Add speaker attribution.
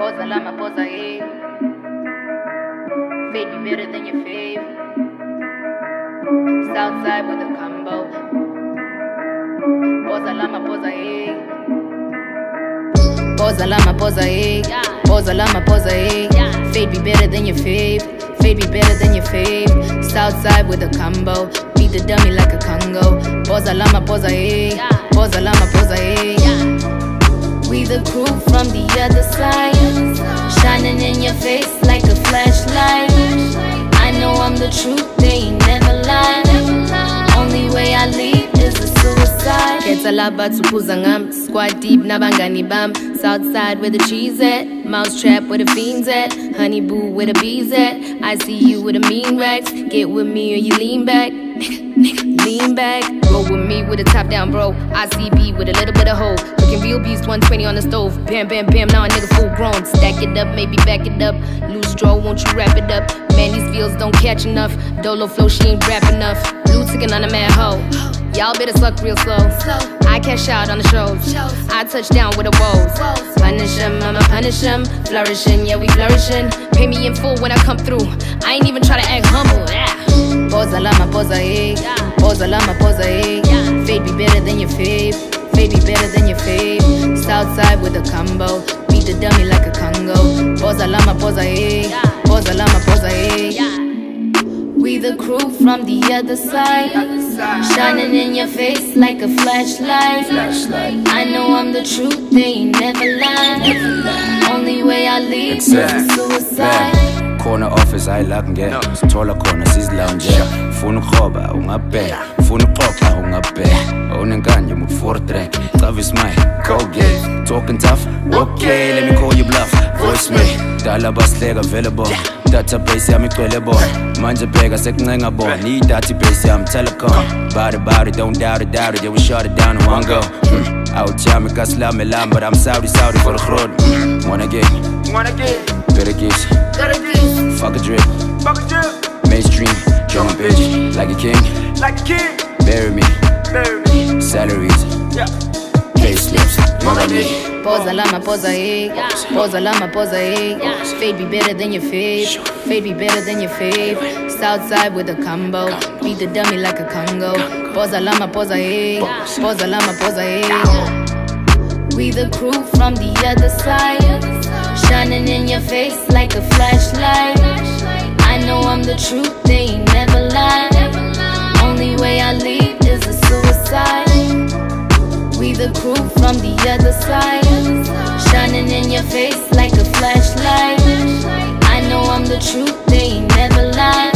Speaker 1: Posa lama, posa hey. Fate be better than your fave. Southside with a combo. Posa lama, posa hey. Posa lama, posa hey. Posa lama, posa hey. Fate be better than your fave. Fate be better than your fave. Southside with a combo. Beat the dummy like a Congo. Posa lama, posa hey. Posa lama, posa hey. We the crew from the other side, shining in your face like a flashlight. I know I'm the truth, they ain't never lied. Only way I leave is a suicide. Ketalaba tupuzangam, squad deep nabangani bam. Southside where the cheese at, mouse trap where the fiends at, honey boo where the bees at. I see you with a mean racks, get with me or you lean back. Nigga, lean back. Roll with me with a top down bro. ICB with a little bit of hope. Cooking real beast 120 on the stove. Bam, bam, bam, now a nigga full grown. Stack it up, maybe back it up. Loose draw, won't you wrap it up? Man, these fields don't catch enough. Dolo flow, she ain't rap enough. Blue ticking on a mad hoe. Y'all better suck real slow. I cash out on the shows. I touch down with the woes. Punish them, I'ma punish them. Flourishing, yeah, we flourishing. Pay me in full when I come through. I ain't even try to act humble. Posa lama, posa hey. Posa lama, posa hey. Fate be better than your fave. Fate be better than your fave. Southside with a combo. Beat the dummy like a Congo. Posa lama, posa hey. Posa lama, posa hey. We the crew from the other side, shining in your face like a flashlight. I know I'm the truth, they ain't never lied. Only way I leave is a suicide.
Speaker 2: Corner office ayilakungena sithola khona sizilawunjela ufuna ukhoba ungabheka ufuna uxoxa ungabheka awunenkanje mu 4 track cava ismile go get talking tough okay let me call you bluff voice me dala basihleka vele bona database yami igcwele bona manje bheka sekuncenga bona iyi database yami telecom body don't doubt it yeah we shut it down in one go out yami kasilame lam but I'm Saudi for the groot wanna get better get fuck a drip, mainstream, drum bitch, like a king, bury me, salaries, payslips, money.
Speaker 1: Posa lama, posa hey. Posa lama, posa hey. Fate be better than your fave. Fate be better than your fave. Southside with a combo. Beat the dummy like a Congo. Posa lama, posa hey. Posa lama, posa hey. We the crew from the other side, shining in your face like a flashlight. I know I'm the truth, they ain't never lied. Only way I leave is a suicide. We the crew from the other side, shining in your face like a flashlight. I know I'm the truth, they ain't never lied.